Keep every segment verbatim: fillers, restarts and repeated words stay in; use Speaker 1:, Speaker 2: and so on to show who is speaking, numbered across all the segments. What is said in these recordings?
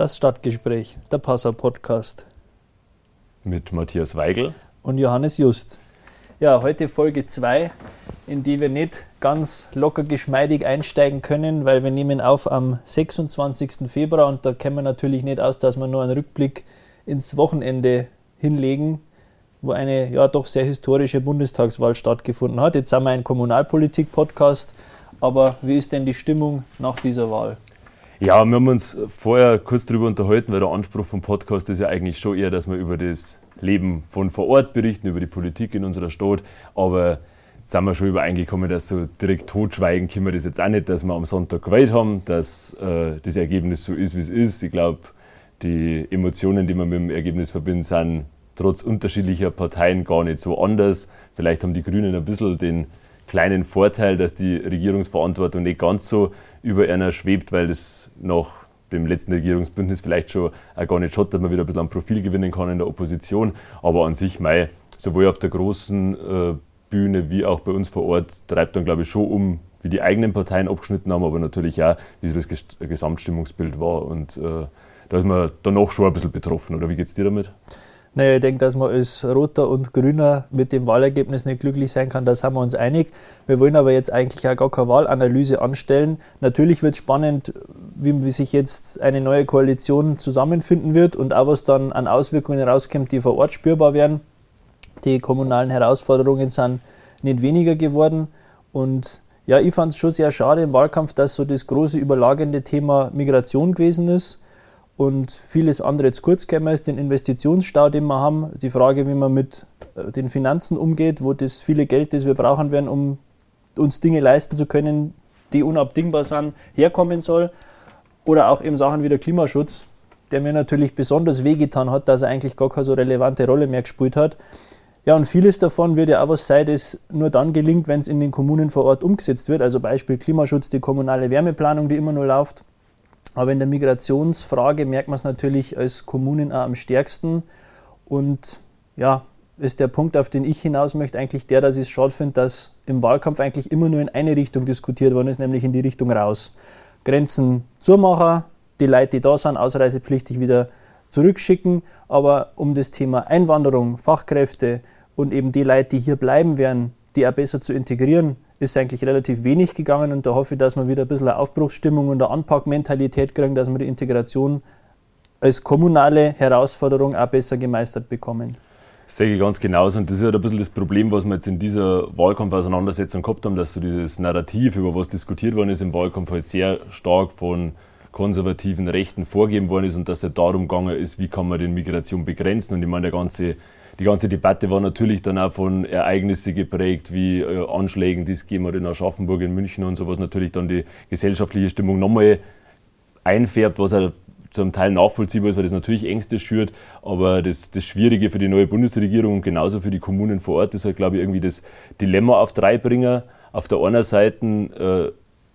Speaker 1: Das Stadtgespräch, der Passau-Podcast.
Speaker 2: Mit Matthias Weigl
Speaker 1: und Johannes Just. Ja, heute Folge zwei, in die wir nicht ganz locker geschmeidig einsteigen können, weil wir nehmen auf am sechsundzwanzigsten Februar und da kennen wir natürlich nicht aus, dass wir nur einen Rückblick ins Wochenende hinlegen, wo eine ja doch sehr historische Bundestagswahl stattgefunden hat. Jetzt sind wir ein Kommunalpolitik-Podcast, aber wie ist denn die Stimmung nach dieser Wahl?
Speaker 2: Ja, wir haben uns vorher kurz darüber unterhalten, weil der Anspruch vom Podcast ist ja eigentlich schon eher, dass wir über das Leben von vor Ort berichten, über die Politik in unserer Stadt. Aber jetzt sind wir schon übereingekommen, dass so direkt totschweigen können wir das jetzt auch nicht, dass wir am Sonntag gewählt haben, dass äh, das Ergebnis so ist, wie es ist. Ich glaube, die Emotionen, die man mit dem Ergebnis verbinden, sind trotz unterschiedlicher Parteien gar nicht so anders. Vielleicht haben die Grünen ein bisschen den kleinen Vorteil, dass die Regierungsverantwortung nicht ganz so über einer schwebt, weil das nach dem letzten Regierungsbündnis vielleicht schon auch gar nicht schaut, dass man wieder ein bisschen an Profil gewinnen kann in der Opposition. Aber an sich, mei, sowohl auf der großen äh, Bühne wie auch bei uns vor Ort, treibt dann, glaube ich, schon um, wie die eigenen Parteien abgeschnitten haben, aber natürlich auch, wie so das Gesamtstimmungsbild war. Und äh, da ist man danach schon ein bisschen betroffen. Oder wie geht es dir damit?
Speaker 1: Naja, ich denke, dass man als Roter und Grüner mit dem Wahlergebnis nicht glücklich sein kann, da sind wir uns einig. Wir wollen aber jetzt eigentlich auch gar keine Wahlanalyse anstellen. Natürlich wird es spannend, wie, wie sich jetzt eine neue Koalition zusammenfinden wird und auch was dann an Auswirkungen rauskommt, die vor Ort spürbar werden. Die kommunalen Herausforderungen sind nicht weniger geworden und ja, ich fand es schon sehr schade im Wahlkampf, dass so das große überlagernde Thema Migration gewesen ist. Und vieles andere zu kurz gekommen ist, den Investitionsstau, den wir haben, die Frage, wie man mit den Finanzen umgeht, wo das viele Geld, das wir brauchen werden, um uns Dinge leisten zu können, die unabdingbar sind, herkommen soll. Oder auch eben Sachen wie der Klimaschutz, der mir natürlich besonders wehgetan hat, dass er eigentlich gar keine so relevante Rolle mehr gespielt hat. Ja, und vieles davon wird ja auch was sein, das nur dann gelingt, wenn es in den Kommunen vor Ort umgesetzt wird. Also Beispiel Klimaschutz, die kommunale Wärmeplanung, die immer nur läuft. Aber in der Migrationsfrage merkt man es natürlich als Kommunen auch am stärksten. Und ja, ist der Punkt, auf den ich hinaus möchte, eigentlich der, dass ich es schade finde, dass im Wahlkampf eigentlich immer nur in eine Richtung diskutiert worden ist, nämlich in die Richtung raus. Grenzen zumachen, die Leute, die da sind, ausreisepflichtig wieder zurückschicken. Aber um das Thema Einwanderung, Fachkräfte und eben die Leute, die hier bleiben werden, die auch besser zu integrieren, ist eigentlich relativ wenig gegangen und da hoffe ich, dass wir wieder ein bisschen eine Aufbruchsstimmung und eine Anpackmentalität kriegen, dass wir die Integration als kommunale Herausforderung auch besser gemeistert bekommen.
Speaker 2: Das sehe ich ganz genauso und das ist halt ein bisschen das Problem, was wir jetzt in dieser Wahlkampfauseinandersetzung gehabt haben, dass so dieses Narrativ, über was diskutiert worden ist im Wahlkampf, halt sehr stark von konservativen Rechten vorgegeben worden ist und dass es darum gegangen ist, wie kann man die Migration begrenzen und ich meine, der ganze Die ganze Debatte war natürlich dann auch von Ereignissen geprägt, wie äh, Anschlägen, die es gegeben hat in Aschaffenburg, in München und sowas, natürlich dann die gesellschaftliche Stimmung nochmal einfärbt, was auch zum Teil nachvollziehbar ist, weil das natürlich Ängste schürt, aber das, das Schwierige für die neue Bundesregierung und genauso für die Kommunen vor Ort ist halt, glaube ich, irgendwie das Dilemma auf drei Bringer. Auf der einen Seite äh,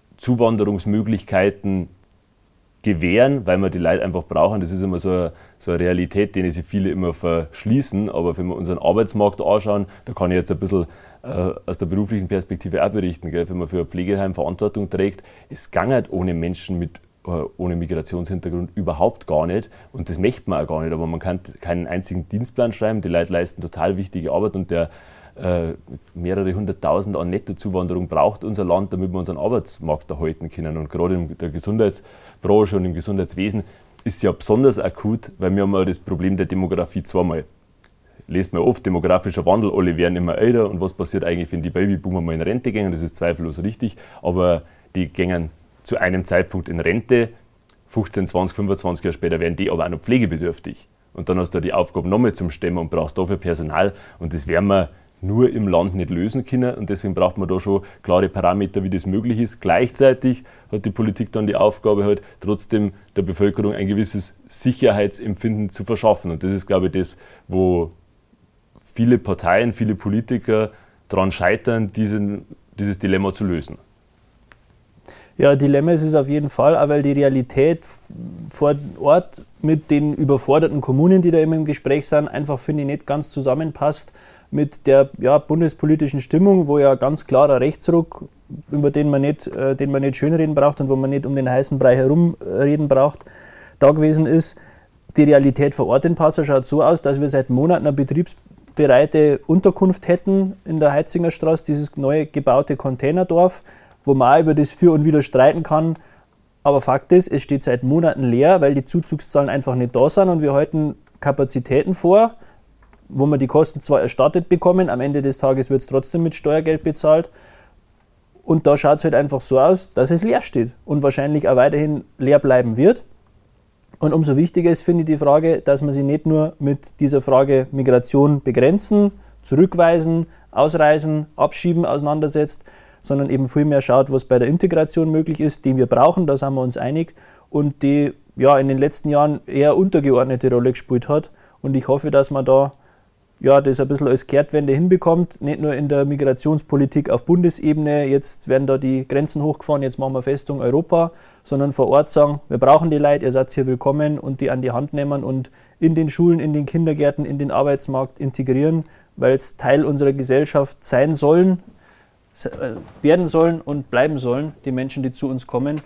Speaker 2: Zuwanderungsmöglichkeiten gewähren, weil wir die Leute einfach brauchen. Das ist immer so eine, so eine Realität, denen sich viele immer verschließen. Aber wenn wir unseren Arbeitsmarkt anschauen, da kann ich jetzt ein bisschen äh, aus der beruflichen Perspektive auch berichten, gell? Wenn man für ein Pflegeheim Verantwortung trägt, es geht halt ohne Menschen mit äh, ohne Migrationshintergrund überhaupt gar nicht. Und das möchte man auch gar nicht. Aber man kann keinen einzigen Dienstplan schreiben. Die Leute leisten total wichtige Arbeit und der äh, mehrere hunderttausend an Nettozuwanderung braucht unser Land, damit wir unseren Arbeitsmarkt erhalten können. Und gerade in der Gesundheitsbranche und im Gesundheitswesen ist es ja besonders akut, weil wir haben ja das Problem der Demografie zweimal. Lest man oft, demografischer Wandel, alle werden immer älter und was passiert eigentlich, wenn die Babyboomer mal in Rente gehen? Das ist zweifellos richtig, aber die gehen zu einem Zeitpunkt in Rente, fünfzehn, zwanzig, fünfundzwanzig Jahre später werden die aber auch noch pflegebedürftig. Und dann hast du die Aufgabe nochmal zum Stemmen und brauchst dafür Personal und das werden wir nur im Land nicht lösen können und deswegen braucht man da schon klare Parameter, wie das möglich ist. Gleichzeitig hat die Politik dann die Aufgabe, halt trotzdem der Bevölkerung ein gewisses Sicherheitsempfinden zu verschaffen und das ist, glaube ich, das, wo viele Parteien, viele Politiker daran scheitern, diesen, dieses Dilemma zu lösen.
Speaker 1: Ja, Dilemma ist es auf jeden Fall, auch weil die Realität vor Ort mit den überforderten Kommunen, die da immer im Gespräch sind, einfach, finde ich, nicht ganz zusammenpasst mit der ja, bundespolitischen Stimmung, wo ja ganz klarer Rechtsruck, über den man nicht, äh, den man nicht schönreden braucht und wo man nicht um den heißen Brei herum reden braucht, da gewesen ist. Die Realität vor Ort in Passau schaut so aus, dass wir seit Monaten eine betriebsbereite Unterkunft hätten in der Heitzingerstraße, dieses neu gebaute Containerdorf, wo man auch über das Für und Wider streiten kann. Aber Fakt ist, es steht seit Monaten leer, weil die Zuzugszahlen einfach nicht da sind und wir halten Kapazitäten vor, wo wir die Kosten zwar erstattet bekommen, am Ende des Tages wird es trotzdem mit Steuergeld bezahlt. Und da schaut es halt einfach so aus, dass es leer steht und wahrscheinlich auch weiterhin leer bleiben wird. Und umso wichtiger ist, finde ich, die Frage, dass man sich nicht nur mit dieser Frage Migration begrenzen, zurückweisen, ausreisen, abschieben auseinandersetzt, sondern eben viel mehr schaut, was bei der Integration möglich ist, die wir brauchen, da sind wir uns einig, und die ja in den letzten Jahren eher untergeordnete Rolle gespielt hat. Und ich hoffe, dass man da ja, das ein bisschen als Kehrtwende hinbekommt, nicht nur in der Migrationspolitik auf Bundesebene, jetzt werden da die Grenzen hochgefahren, jetzt machen wir Festung Europa, sondern vor Ort sagen, wir brauchen die Leute, ihr seid hier willkommen, und die an die Hand nehmen und in den Schulen, in den Kindergärten, in den Arbeitsmarkt integrieren, weil es Teil unserer Gesellschaft sein sollen, werden sollen und bleiben sollen, die Menschen, die zu uns kommen.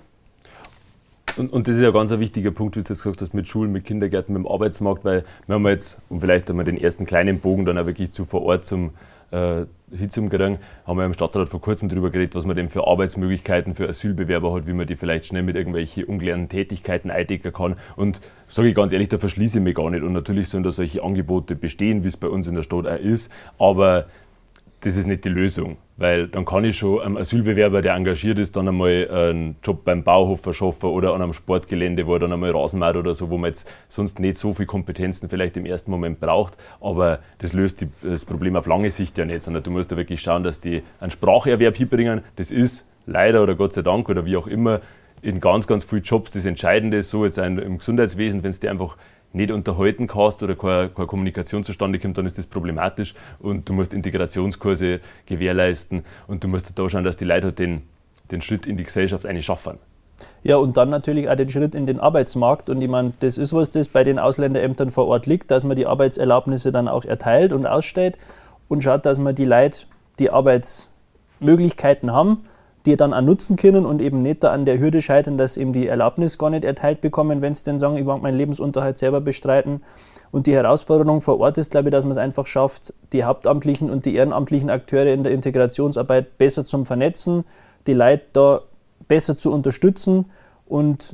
Speaker 2: Und, und das ist ja ganz ein wichtiger Punkt, wie du das gesagt hast, mit Schulen, mit Kindergärten, mit dem Arbeitsmarkt, weil wir haben jetzt, um vielleicht einmal den ersten kleinen Bogen dann auch wirklich zu vor Ort zum äh, hinzukriegen, haben wir im Stadtrat vor kurzem darüber geredet, was man denn für Arbeitsmöglichkeiten für Asylbewerber hat, wie man die vielleicht schnell mit irgendwelchen ungelernten Tätigkeiten eindecken kann. Und sage ich ganz ehrlich, da verschließe ich mich gar nicht. Und natürlich sollen da solche Angebote bestehen, wie es bei uns in der Stadt auch ist, aber das ist nicht die Lösung, weil dann kann ich schon einem Asylbewerber, der engagiert ist, dann einmal einen Job beim Bauhof verschaffen oder an einem Sportgelände, wo er dann einmal Rasen mäht oder so, wo man jetzt sonst nicht so viel Kompetenzen vielleicht im ersten Moment braucht, aber das löst die, das Problem auf lange Sicht ja nicht, sondern du musst da wirklich schauen, dass die einen Spracherwerb hinbringen. Das ist leider oder Gott sei Dank oder wie auch immer in ganz, ganz vielen Jobs das Entscheidende, so jetzt im Gesundheitswesen, wenn es dir einfach nicht unterhalten kannst oder keine, keine Kommunikation zustande kommt, dann ist das problematisch, und du musst Integrationskurse gewährleisten und du musst da schauen, dass die Leute halt den, den Schritt in die Gesellschaft eigentlich schaffen.
Speaker 1: Ja, und dann natürlich auch den Schritt in den Arbeitsmarkt, und ich meine, das ist was, das bei den Ausländerämtern vor Ort liegt, dass man die Arbeitserlaubnisse dann auch erteilt und ausstellt und schaut, dass man die Leute die Arbeitsmöglichkeiten haben, die dann auch nutzen können und eben nicht da an der Hürde scheitern, dass eben die Erlaubnis gar nicht erteilt bekommen, wenn sie denn sagen, ich mag meinen Lebensunterhalt selber bestreiten. Und die Herausforderung vor Ort ist, glaube ich, dass man es einfach schafft, die hauptamtlichen und die ehrenamtlichen Akteure in der Integrationsarbeit besser zum Vernetzen, die Leute da besser zu unterstützen und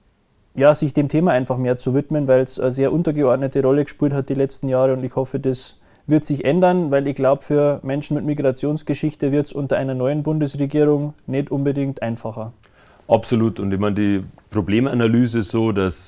Speaker 1: ja, sich dem Thema einfach mehr zu widmen, weil es eine sehr untergeordnete Rolle gespielt hat die letzten Jahre, und ich hoffe, das wird sich ändern, weil ich glaube, für Menschen mit Migrationsgeschichte wird es unter einer neuen Bundesregierung nicht unbedingt einfacher.
Speaker 2: Absolut, und ich meine, die Problemanalyse ist so, dass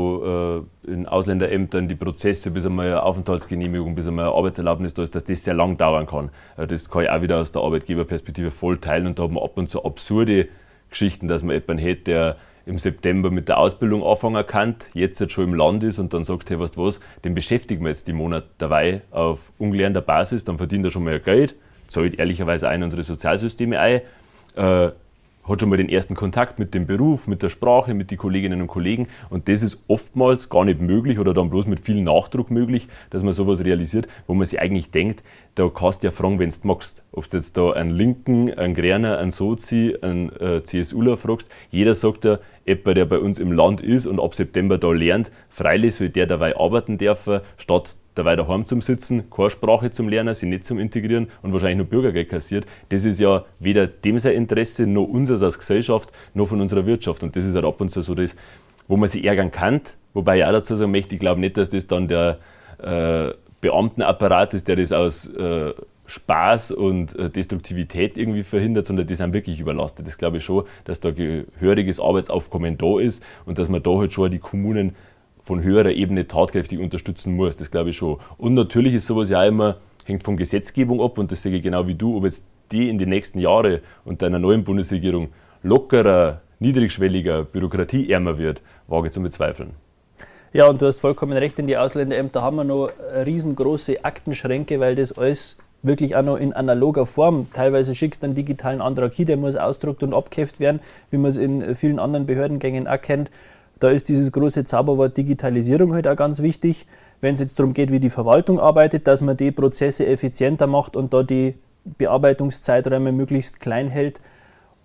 Speaker 2: so äh, in Ausländerämtern die Prozesse, bis einmal eine Aufenthaltsgenehmigung, bis einmal eine Arbeitserlaubnis da ist, dass das sehr lang dauern kann. Äh, das kann ich auch wieder aus der Arbeitgeberperspektive voll teilen, und da hat man ab und zu absurde Geschichten, dass man jemanden hätte, der im September mit der Ausbildung anfangen kann, jetzt, jetzt schon im Land ist und dann sagst, hey, weißt du was, den beschäftigen wir jetzt die Monate dabei auf ungelernter Basis, dann verdient er schon mal Geld, zahlt ehrlicherweise ein unsere Sozialsysteme ein, äh, hat schon mal den ersten Kontakt mit dem Beruf, mit der Sprache, mit den Kolleginnen und Kollegen, und das ist oftmals gar nicht möglich oder dann bloß mit viel Nachdruck möglich, dass man sowas realisiert, wo man sich eigentlich denkt, da kannst du ja fragen, wenn du magst. Ob du jetzt da einen Linken, einen Grüner, einen Sozi, einen äh, CSUler fragst, jeder sagt ja, jemand, der bei uns im Land ist und ab September da lernt, freilich soll der dabei arbeiten dürfen, statt dabei daheim zum Sitzen, keine Sprache zum Lernen, sich nicht zum Integrieren und wahrscheinlich nur Bürgergeld kassiert. Das ist ja weder dem sein Interesse, noch unseres als Gesellschaft, noch von unserer Wirtschaft. Und das ist halt ab und zu so das, wo man sich ärgern kann. Wobei ich auch dazu sagen möchte, ich glaube nicht, dass das dann der äh, Beamtenapparat ist, der das aus äh, Spaß und äh, Destruktivität irgendwie verhindert, sondern die sind wirklich überlastet. Das glaube ich schon, dass da gehöriges Arbeitsaufkommen da ist und dass man da halt schon die Kommunen von höherer Ebene tatkräftig unterstützen muss, das glaube ich schon. Und natürlich ist sowas ja auch immer, hängt von Gesetzgebung ab, und das sage ich genau wie du, ob jetzt die in den nächsten Jahren unter einer neuen Bundesregierung lockerer, niedrigschwelliger, bürokratieärmer wird, wage ich zu bezweifeln.
Speaker 1: Ja, und du hast vollkommen recht, in die Ausländerämter haben wir noch riesengroße Aktenschränke, weil das alles wirklich auch noch in analoger Form, teilweise schickst du einen digitalen Antrag hin, der muss ausgedruckt und abgeheftet werden, wie man es in vielen anderen Behördengängen auch kennt. Da ist dieses große Zauberwort Digitalisierung halt auch ganz wichtig, wenn es jetzt darum geht, wie die Verwaltung arbeitet, dass man die Prozesse effizienter macht und da die Bearbeitungszeiträume möglichst klein hält.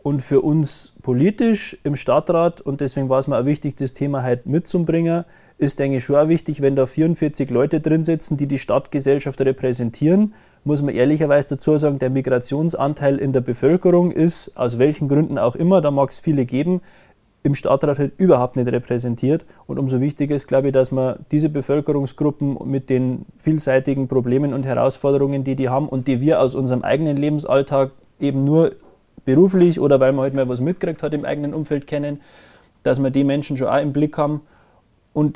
Speaker 1: Und für uns politisch im Stadtrat, und deswegen war es mir auch wichtig, das Thema halt mitzubringen, ist denke ich schon auch wichtig, wenn da vierundvierzig Leute drin sitzen, die die Stadtgesellschaft repräsentieren, muss man ehrlicherweise dazu sagen, der Migrationsanteil in der Bevölkerung ist, aus welchen Gründen auch immer, da mag es viele geben, im Stadtrat halt überhaupt nicht repräsentiert. Und umso wichtiger ist, glaube ich, dass man diese Bevölkerungsgruppen mit den vielseitigen Problemen und Herausforderungen, die die haben und die wir aus unserem eigenen Lebensalltag eben nur beruflich oder weil man halt mal was mitgekriegt hat im eigenen Umfeld kennen, dass wir die Menschen schon auch im Blick haben. Und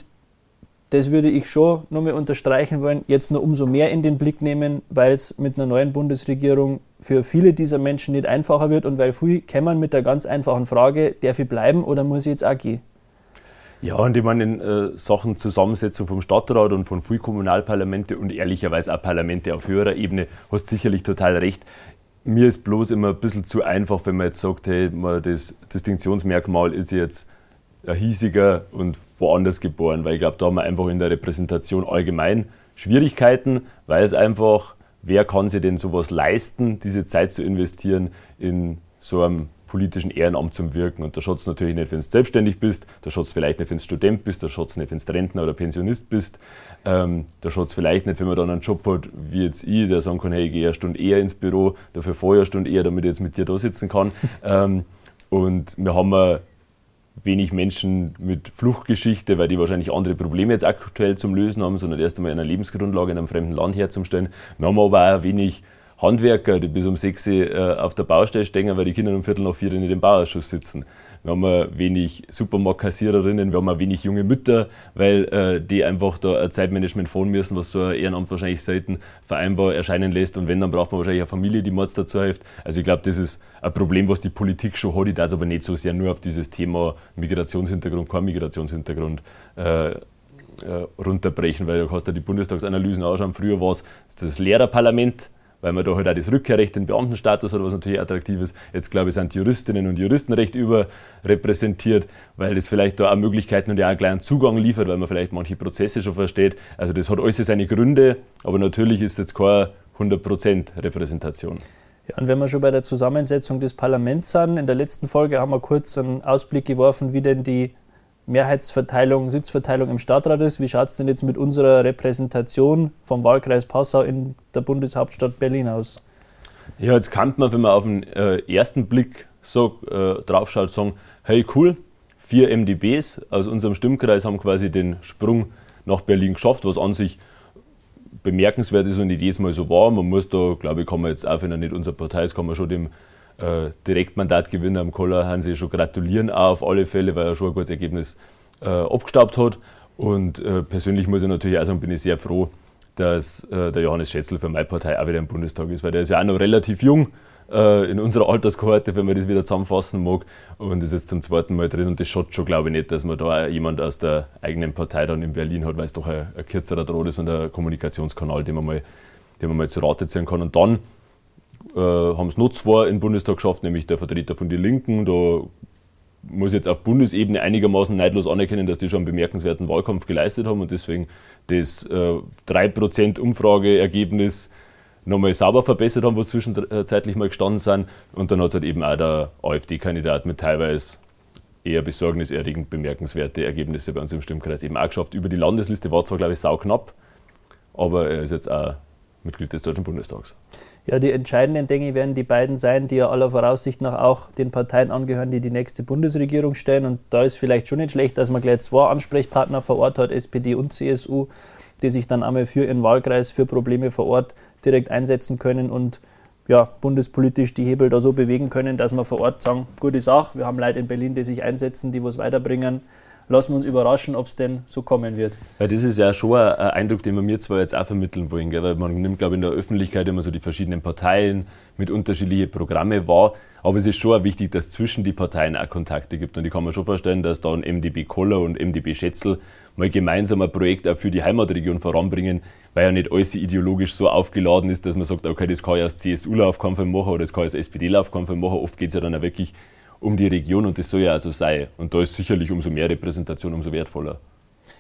Speaker 1: das würde ich schon nochmal unterstreichen wollen, jetzt noch umso mehr in den Blick nehmen, weil es mit einer neuen Bundesregierung für viele dieser Menschen nicht einfacher wird und weil viele kommen mit der ganz einfachen Frage, darf ich bleiben oder muss ich jetzt auch gehen?
Speaker 2: Ja, und ich meine, in äh, Sachen Zusammensetzung vom Stadtrat und von vielen Kommunalparlamente und ehrlicherweise auch Parlamente auf höherer Ebene, hast sicherlich total recht. Mir ist bloß immer ein bisschen zu einfach, wenn man jetzt sagt, hey, das Distinktionsmerkmal ist jetzt ein hiesiger und woanders geboren, weil ich glaube, da haben wir einfach in der Repräsentation allgemein Schwierigkeiten, weil es einfach, wer kann sich denn sowas leisten, diese Zeit zu investieren in so einem politischen Ehrenamt zum Wirken. Und da schaut es natürlich nicht, wenn du selbstständig bist, da schaut es vielleicht nicht, wenn du Student bist, da schaut es nicht, wenn du Rentner oder Pensionist bist, ähm, da schaut es vielleicht nicht, wenn man dann einen Job hat, wie jetzt ich, der sagen kann, hey, ich gehe eine Stunde eher ins Büro, dafür vorher eine Stunde eher, damit ich jetzt mit dir da sitzen kann. ähm, und wir haben eine wenig Menschen mit Fluchtgeschichte, weil die wahrscheinlich andere Probleme jetzt aktuell zum Lösen haben, sondern erst einmal in einer Lebensgrundlage in einem fremden Land herzustellen. Wir haben aber auch wenig Handwerker, die bis um sechs Uhr äh, auf der Baustelle stehen, weil die Kinder um Viertel nach vier in dem Bauausschuss sitzen. Wir haben auch wenig Supermarktkassiererinnen, wir haben auch wenig junge Mütter, weil äh, die einfach da ein Zeitmanagement fahren müssen, was so ein Ehrenamt wahrscheinlich selten vereinbar erscheinen lässt. Und wenn, dann braucht man wahrscheinlich eine Familie, die Mords dazu hilft. Also ich glaube, das ist ein Problem, was die Politik schon hat. Ich darf aber nicht so sehr nur auf dieses Thema Migrationshintergrund, kein Migrationshintergrund äh, äh, runterbrechen, weil du kannst ja die Bundestagsanalysen anschauen. Früher war es das Lehrerparlament, weil man da halt auch das Rückkehrrecht, den Beamtenstatus hat, was natürlich attraktiv ist. Jetzt, glaube ich, sind Juristinnen und Juristen recht überrepräsentiert, weil das vielleicht da auch Möglichkeiten und ja auch gleich einen Zugang liefert, weil man vielleicht manche Prozesse schon versteht. Also das hat alles seine Gründe, aber natürlich ist es jetzt keine hundert Prozent Repräsentation.
Speaker 1: Ja, und wenn wir schon bei der Zusammensetzung des Parlaments sind, in der letzten Folge haben wir kurz einen Ausblick geworfen, wie denn die Mehrheitsverteilung, Sitzverteilung im Stadtrat ist. Wie schaut es denn jetzt mit unserer Repräsentation vom Wahlkreis Passau in der Bundeshauptstadt Berlin aus?
Speaker 2: Ja, jetzt kann man, wenn man auf den äh, ersten Blick so äh, draufschaut, sagen, hey cool, vier M d Bs aus unserem Stimmkreis haben quasi den Sprung nach Berlin geschafft, was an sich bemerkenswert ist und nicht jedes Mal so war. Man muss da, glaube ich, kann man jetzt auch, wenn er nicht unsere Partei ist, kann man schon dem Äh, Direktmandatgewinner am Koller Hansi schon gratulieren, auch auf alle Fälle, weil er schon ein gutes Ergebnis äh, abgestaubt hat. Und äh, persönlich muss ich natürlich auch sagen, bin ich sehr froh, dass äh, der Johannes Schätzl für meine Partei auch wieder im Bundestag ist, weil der ist ja auch noch relativ jung äh, in unserer Alterskohorte, wenn man das wieder zusammenfassen mag, und ist jetzt zum zweiten Mal drin. Und das schaut schon, glaube ich, nicht, dass man da auch jemand aus der eigenen Partei dann in Berlin hat, weil es doch ein, ein kürzerer Draht ist und ein Kommunikationskanal, den man mal, den man mal zu Rate ziehen kann. Und dann Äh, haben es noch zwei im Bundestag geschafft, nämlich der Vertreter von den Linken. Da muss ich jetzt auf Bundesebene einigermaßen neidlos anerkennen, dass die schon einen bemerkenswerten Wahlkampf geleistet haben und deswegen das äh, drei Prozent Umfrageergebnis nochmal sauber verbessert haben, wo sie zwischenzeitlich mal gestanden sind. Und dann hat es halt eben auch der AfD-Kandidat mit teilweise eher besorgniserregend bemerkenswerte Ergebnisse bei uns im Stimmkreis eben auch geschafft. Über die Landesliste war zwar, glaube ich, sauknapp, aber er ist jetzt auch Mitglied des Deutschen Bundestags.
Speaker 1: Ja, die entscheidenden Dinge werden die beiden sein, die ja aller Voraussicht nach auch den Parteien angehören, die die nächste Bundesregierung stellen. Und da ist vielleicht schon nicht schlecht, dass man gleich zwei Ansprechpartner vor Ort hat, S P D und C S U, die sich dann einmal für ihren Wahlkreis, für Probleme vor Ort direkt einsetzen können und ja, bundespolitisch die Hebel da so bewegen können, dass wir vor Ort sagen, gute Sache, wir haben Leute in Berlin, die sich einsetzen, die was weiterbringen. Lassen wir uns überraschen, ob es denn so kommen wird.
Speaker 2: Ja, das ist ja schon ein Eindruck, den wir mir zwar jetzt auch vermitteln wollen, gell? Weil man nimmt, glaube ich, in der Öffentlichkeit immer so die verschiedenen Parteien mit unterschiedlichen Programmen wahr, aber es ist schon auch wichtig, dass es zwischen die Parteien auch Kontakte gibt und ich kann mir schon vorstellen, dass dann M d B Koller und M d B Schätzl mal gemeinsam ein Projekt auch für die Heimatregion voranbringen, weil ja nicht alles ideologisch so aufgeladen ist, dass man sagt, okay, das kann ich als C S U-Laufkampf machen oder das kann ich als S P D-Laufkampf machen. Oft geht es ja dann auch wirklich um die Region und das soll ja also sein. Und da ist sicherlich umso mehr Repräsentation, umso wertvoller.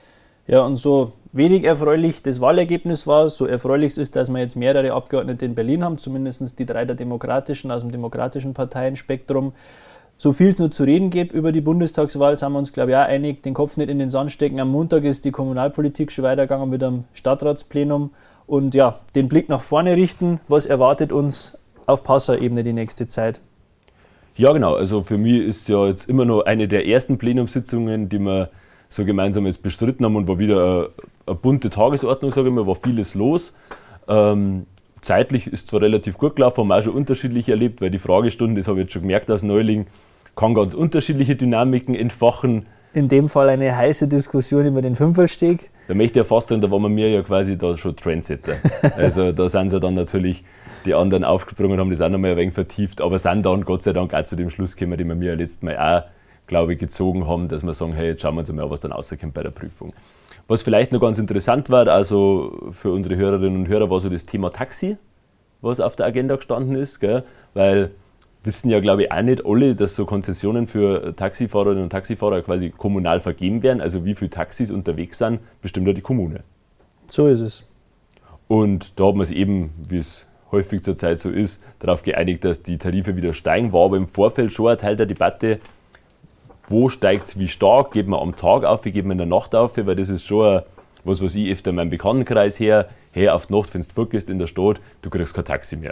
Speaker 1: Ja, und so wenig erfreulich das Wahlergebnis war, so erfreulich es ist, dass wir jetzt mehrere Abgeordnete in Berlin haben, zumindest die drei der Demokratischen aus dem demokratischen Parteienspektrum. So viel es nur zu reden gibt über die Bundestagswahl, sind wir uns, glaube ich, auch einig, den Kopf nicht in den Sand stecken. Am Montag ist die Kommunalpolitik schon weitergegangen mit einem Stadtratsplenum und ja, den Blick nach vorne richten. Was erwartet uns auf Passauebene die nächste Zeit?
Speaker 2: Ja, genau. Also für mich ist ja jetzt immer noch eine der ersten Plenumssitzungen, die wir so gemeinsam jetzt bestritten haben und war wieder eine, eine bunte Tagesordnung, sage ich mal, war vieles los. Ähm, zeitlich ist zwar relativ gut gelaufen, haben wir auch schon unterschiedlich erlebt, weil die Fragestunden, das habe ich jetzt schon gemerkt als Neuling, kann ganz unterschiedliche Dynamiken entfachen.
Speaker 1: In dem Fall eine heiße Diskussion über den Fünfersteg.
Speaker 2: Da möchte ich ja fast sagen, da waren wir mir ja quasi da schon Trendsetter. Also da sind sie dann natürlich die anderen aufgesprungen und haben das auch nochmal ein wenig vertieft, aber sind dann Gott sei Dank auch zu dem Schluss gekommen, den wir mir ja letztes Mal auch, glaube ich, gezogen haben, dass wir sagen, hey, jetzt schauen wir uns mal, was dann rauskommt bei der Prüfung. Was vielleicht noch ganz interessant war, also für unsere Hörerinnen und Hörer, war so das Thema Taxi, was auf der Agenda gestanden ist, gell? Weil wissen ja, glaube ich, auch nicht alle, dass so Konzessionen für Taxifahrerinnen und Taxifahrer quasi kommunal vergeben werden. Also wie viele Taxis unterwegs sind, bestimmt ja die Kommune.
Speaker 1: So ist es.
Speaker 2: Und da hat man sich eben, wie es häufig zurzeit so ist, darauf geeinigt, dass die Tarife wieder steigen. War aber im Vorfeld schon ein Teil der Debatte, wo steigt es wie stark, geht man am Tag auf, wie geht man in der Nacht auf, weil das ist schon was, was ich öfter in meinem Bekanntenkreis her, hey, auf die Nacht, wenn du vorgehst in der Stadt, du kriegst kein Taxi mehr.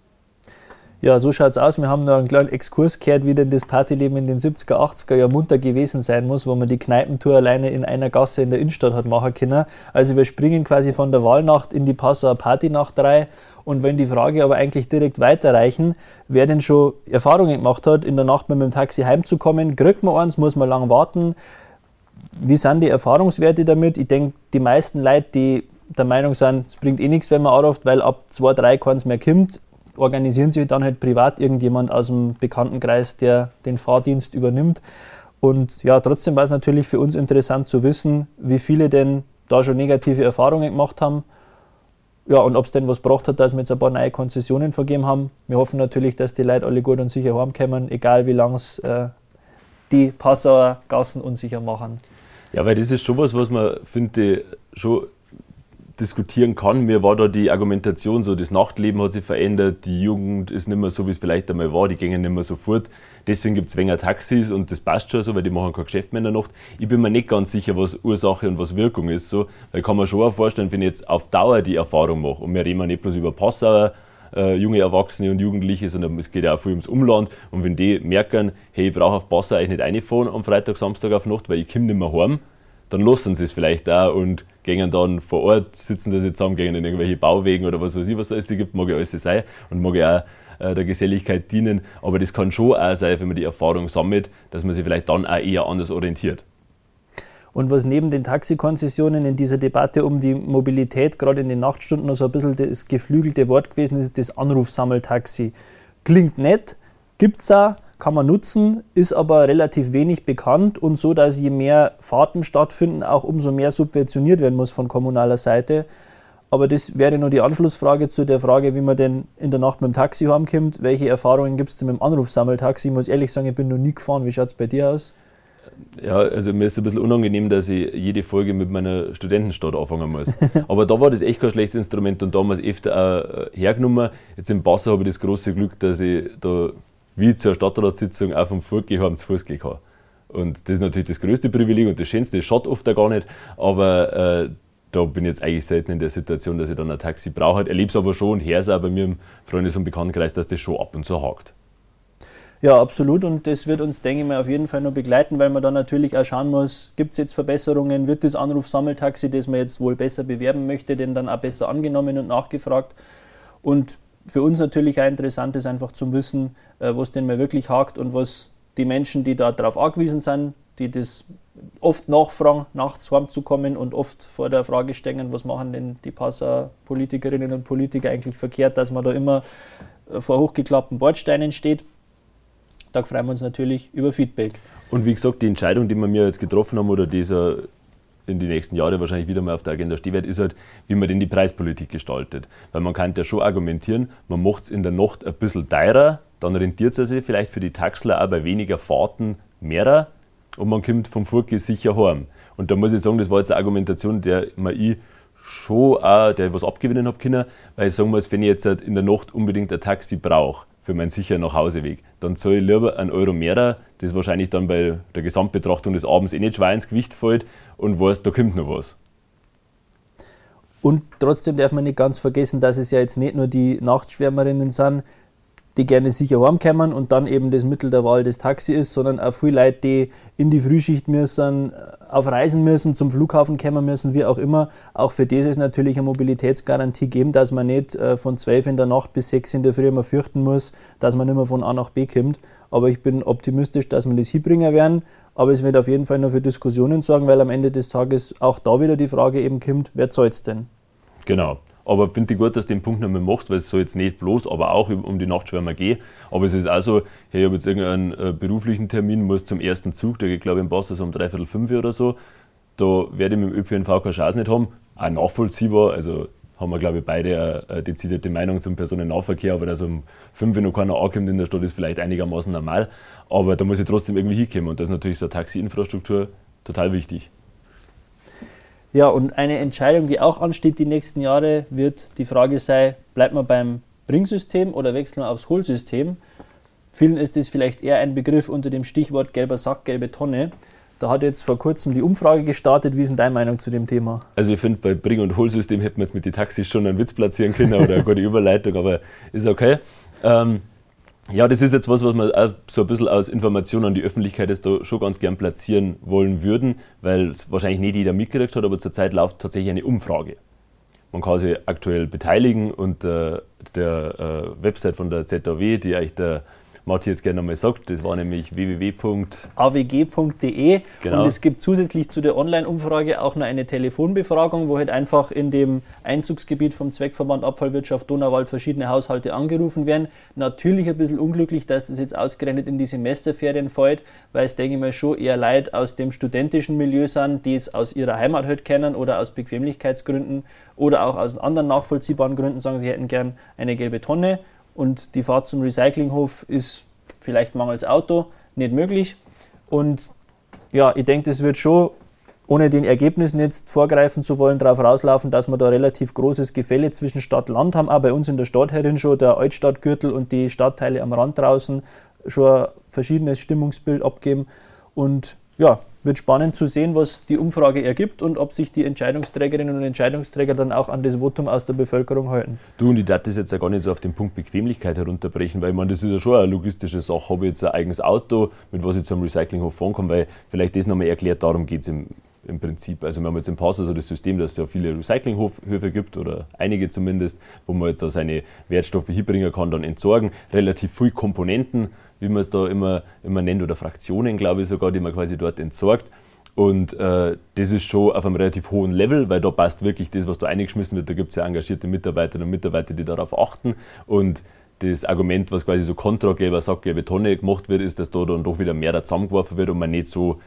Speaker 1: Ja, so schaut es aus. Wir haben noch einen kleinen Exkurs gehört, wie denn das Partyleben in den siebziger, achtziger Jahren munter gewesen sein muss, wo man die Kneipentour alleine in einer Gasse in der Innenstadt hat machen können. Also wir springen quasi von der Wahlnacht in die Passauer Partynacht rein. Und wenn die Frage aber eigentlich direkt weiterreichen, wer denn schon Erfahrungen gemacht hat, in der Nacht mit dem Taxi heimzukommen, kriegt man eins, muss man lang warten. Wie sind die Erfahrungswerte damit? Ich denke, die meisten Leute, die der Meinung sind, es bringt eh nichts, wenn man anruft, weil ab zwei, drei keins mehr kommt, organisieren sich dann halt privat irgendjemand aus dem Bekanntenkreis, der den Fahrdienst übernimmt. Und ja, trotzdem war es natürlich für uns interessant zu wissen, wie viele denn da schon negative Erfahrungen gemacht haben. Ja, und ob es denn was gebracht hat, dass wir jetzt ein paar neue Konzessionen vergeben haben. Wir hoffen natürlich, dass die Leute alle gut und sicher heimkommen, egal wie lange es äh, die Passauer Gassen unsicher machen.
Speaker 2: Ja, weil das ist schon was, was man, finde, schon diskutieren kann. Mir war da die Argumentation so, das Nachtleben hat sich verändert, die Jugend ist nicht mehr so, wie es vielleicht einmal war, die gehen nicht mehr so fort. Deswegen gibt es weniger Taxis und das passt schon so, weil die machen kein Geschäft mehr in der Nacht. Ich bin mir nicht ganz sicher, was Ursache und was Wirkung ist. So, weil ich kann mir schon auch vorstellen, wenn ich jetzt auf Dauer die Erfahrung mache, und wir reden nicht bloß über Passauer, äh, junge Erwachsene und Jugendliche, sondern es geht ja auch viel ums Umland. Und wenn die merken, hey, ich brauche auf Passau eigentlich nicht reinfahren am Freitag, Samstag auf Nacht, weil ich komme nicht mehr heim, dann lassen sie es vielleicht auch und gehen dann vor Ort, sitzen sie zusammen, gehen in irgendwelche Bauwegen oder was weiß ich, was es alles gibt, mag ja alles sein und mag ja auch äh, der Geselligkeit dienen, aber das kann schon auch sein, wenn man die Erfahrung sammelt, dass man sich vielleicht dann auch eher anders orientiert.
Speaker 1: Und was neben den Taxikonzessionen in dieser Debatte um die Mobilität gerade in den Nachtstunden noch so ein bisschen das geflügelte Wort gewesen ist, das Anrufsammeltaxi. Klingt nett, gibt's auch, kann man nutzen, ist aber relativ wenig bekannt und so, dass je mehr Fahrten stattfinden, auch umso mehr subventioniert werden muss von kommunaler Seite. Aber das wäre nur die Anschlussfrage zu der Frage, wie man denn in der Nacht mit dem Taxi heimkommt. Welche Erfahrungen gibt es denn mit dem Anrufsammeltaxi? Ich muss ehrlich sagen, ich bin noch nie gefahren. Wie schaut es bei dir aus?
Speaker 2: Ja, also mir ist es ein bisschen unangenehm, dass ich jede Folge mit meiner Studentenstadt anfangen muss. Aber da war das echt kein schlechtes Instrument und damals öfter auch hergenommen. Jetzt in Passau habe ich das große Glück, dass ich da wie zur Stadtratssitzung auch vom Vorgehen zu Fuß gehen kann. Und das ist natürlich das größte Privileg und das Schönste, das schaut oft auch gar nicht, aber äh, da bin ich jetzt eigentlich selten in der Situation, dass ich dann ein Taxi brauche. Ich erlebe es aber schon und höre es auch bei mir im Freundes- und Bekanntenkreis, dass das schon ab und zu hakt.
Speaker 1: Ja, absolut, und das wird uns, denke ich mal, auf jeden Fall noch begleiten, weil man dann natürlich auch schauen muss, gibt es jetzt Verbesserungen, wird das Anrufsammeltaxi, das man jetzt wohl besser bewerben möchte, denn dann auch besser angenommen und nachgefragt. Und für uns natürlich auch interessant ist einfach zu wissen, was denn mal wirklich hakt und was die Menschen, die da darauf angewiesen sind, die das oft nachfragen, nachts heimzukommen und oft vor der Frage stehen, was machen denn die Passauer Politikerinnen und Politiker eigentlich verkehrt, dass man da immer vor hochgeklappten Bordsteinen steht. Da freuen wir uns natürlich über Feedback.
Speaker 2: Und wie gesagt, die Entscheidung, die wir mir jetzt getroffen haben oder dieser in die nächsten Jahre wahrscheinlich wieder mal auf der Agenda stehen wird, ist halt, wie man denn die Preispolitik gestaltet. Weil man kann ja schon argumentieren, man macht es in der Nacht ein bisschen teurer, dann rentiert es sich vielleicht für die Taxler auch bei weniger Fahrten mehrer und man kommt vom Vorgehen sicher heim. Und da muss ich sagen, das war jetzt eine Argumentation, der mir ich schon auch, der ich was abgewinnen habe können, weil ich sagen muss, wenn ich jetzt in der Nacht unbedingt ein Taxi brauche, für meinen sicheren Nachhauseweg, dann zahle ich lieber einen Euro mehr, das wahrscheinlich dann bei der Gesamtbetrachtung des Abends eh nicht schwer ins Gewicht fällt und weiß, da kommt noch was.
Speaker 1: Und trotzdem darf man nicht ganz vergessen, dass es ja jetzt nicht nur die Nachtschwärmerinnen sind, die gerne sicher heimkommen und dann eben das Mittel der Wahl das Taxi ist, sondern auch viele Leute, die in die Frühschicht müssen, auf Reisen müssen, zum Flughafen kommen müssen, wie auch immer. Auch für das ist natürlich eine Mobilitätsgarantie geben, dass man nicht von zwölf in der Nacht bis sechs in der Früh immer fürchten muss, dass man nicht mehr von A nach B kommt. Aber ich bin optimistisch, dass wir das hinbringen werden. Aber es wird auf jeden Fall noch für Diskussionen sorgen, weil am Ende des Tages auch da wieder die Frage eben kommt, wer zahlt es denn?
Speaker 2: Genau. Aber finde ich gut, dass du den Punkt noch mal machst, weil es soll jetzt nicht bloß, aber auch um die Nachtschwärmer gehen. Aber es ist auch so, hey, ich habe jetzt irgendeinen äh, beruflichen Termin, muss zum ersten Zug, der geht glaube ich in Basel so um dreiviertel fünf oder so. Da werde ich mit dem ÖPNV keine Chance nicht haben. Auch nachvollziehbar, also haben wir glaube ich beide eine dezidierte Meinung zum Personennahverkehr, aber dass um fünf noch keiner ankommt in der Stadt ist vielleicht einigermaßen normal. Aber da muss ich trotzdem irgendwie hinkommen und da ist natürlich so eine Taxi-Infrastruktur total wichtig.
Speaker 1: Ja, und eine Entscheidung, die auch ansteht die nächsten Jahre, wird die Frage sein, bleibt man beim Bring-System oder wechseln wir aufs Hol-System? Vielen ist das vielleicht eher ein Begriff unter dem Stichwort gelber Sack, gelbe Tonne. Da hat jetzt vor kurzem die Umfrage gestartet. Wie ist denn deine Meinung zu dem Thema?
Speaker 2: Also ich finde, bei Bring- und Hol-System hätten wir jetzt mit den Taxis schon einen Witz platzieren können oder eine gute Überleitung, aber ist okay. Ähm, Ja, das ist jetzt was, was wir auch so ein bisschen als Information an die Öffentlichkeit jetzt da schon ganz gern platzieren wollen würden, weil es wahrscheinlich nicht jeder mitgekriegt hat, aber zurzeit läuft tatsächlich eine Umfrage. Man kann sich aktuell beteiligen und äh, der äh, Website von der Z A W, die euch der Martin jetzt gerne nochmal sagt, das war nämlich w w w punkt
Speaker 1: a w g punkt d e.
Speaker 2: Genau.
Speaker 1: Und es gibt zusätzlich zu der Online-Umfrage auch noch eine Telefonbefragung, wo halt einfach in dem Einzugsgebiet vom Zweckverband Abfallwirtschaft Donauwald verschiedene Haushalte angerufen werden. Natürlich ein bisschen unglücklich, dass das jetzt ausgerechnet in die Semesterferien fällt, weil es, denke ich mal, schon eher Leute aus dem studentischen Milieu sind, die es aus ihrer Heimat halt kennen oder aus Bequemlichkeitsgründen oder auch aus anderen nachvollziehbaren Gründen sagen, sie hätten gern eine gelbe Tonne. Und die Fahrt zum Recyclinghof ist vielleicht mangels Auto nicht möglich. Und ja, ich denke, das wird schon, ohne den Ergebnissen jetzt vorgreifen zu wollen, darauf rauslaufen, dass wir da relativ großes Gefälle zwischen Stadt und Land haben. Auch bei uns in der Stadt herin schon der Altstadtgürtel und die Stadtteile am Rand draußen schon ein verschiedenes Stimmungsbild abgeben. Und ja, wird spannend zu sehen, was die Umfrage ergibt und ob sich die Entscheidungsträgerinnen und Entscheidungsträger dann auch an das Votum aus der Bevölkerung halten.
Speaker 2: Du, und ich darf das jetzt ja gar nicht so auf den Punkt Bequemlichkeit herunterbrechen, weil ich meine, das ist ja schon eine logistische Sache. Habe ich jetzt ein eigenes Auto, mit was ich zum Recyclinghof fahren kann, weil vielleicht das nochmal erklärt, darum geht es im, im Prinzip. Also wir haben jetzt im Pass also das System, dass es ja viele Recyclinghöfe gibt, oder einige zumindest, wo man jetzt da seine Wertstoffe hinbringen kann, dann entsorgen. Relativ viele Komponenten, wie man es da immer, immer nennt, oder Fraktionen, glaube ich sogar, die man quasi dort entsorgt. Und äh, das ist schon auf einem relativ hohen Level, weil da passt wirklich das, was da eingeschmissen wird. Da gibt es ja engagierte Mitarbeiterinnen und Mitarbeiter, die darauf achten. Und das Argument, was quasi so kontra gelber Sack, gelbe Tonne gemacht wird, ist, dass da dann doch wieder mehr da zusammengeworfen wird und man nicht so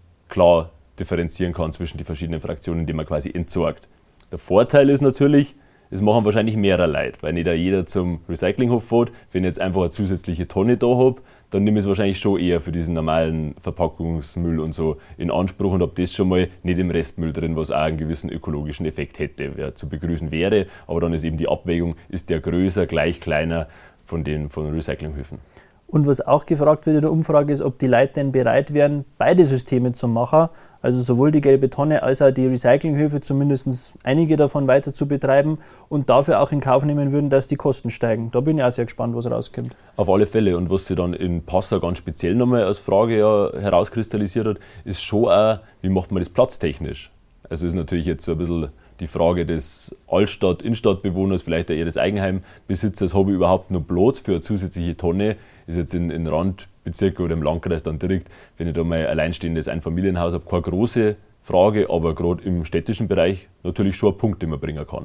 Speaker 2: klar differenzieren kann zwischen den verschiedenen Fraktionen, die man quasi entsorgt. Der Vorteil ist natürlich, es machen wahrscheinlich mehrere Leute, weil nicht jeder zum Recyclinghof fährt. Wenn ich jetzt einfach eine zusätzliche Tonne da habe, dann nehme ich es wahrscheinlich schon eher für diesen normalen Verpackungsmüll und so in Anspruch und habe das schon mal nicht im Restmüll drin, was auch einen gewissen ökologischen Effekt hätte, der zu begrüßen wäre. Aber dann ist eben die Abwägung, ist der größer, gleich kleiner von den von Recyclinghöfen.
Speaker 1: Und was auch gefragt wird in der Umfrage ist, ob die Leute denn bereit wären, beide Systeme zu machen, also sowohl die gelbe Tonne als auch die Recyclinghöfe, zumindest einige davon weiter zu betreiben und dafür auch in Kauf nehmen würden, dass die Kosten steigen. Da bin ich auch sehr gespannt, was rauskommt.
Speaker 2: Auf alle Fälle. Und was sich dann in Passau ganz speziell nochmal als Frage ja herauskristallisiert hat, ist schon auch, wie macht man das platztechnisch? Also ist natürlich jetzt so ein bisschen die Frage des Altstadt-Innenstadtbewohners, vielleicht eher des Eigenheimbesitzers, habe ich überhaupt noch Platz für eine zusätzliche Tonne? Ist jetzt in, in Randbezirken oder im Landkreis dann direkt, wenn ich da mal alleinstehendes Einfamilienhaus habe, keine große Frage, aber gerade im städtischen Bereich natürlich schon ein Punkt, den man bringen kann.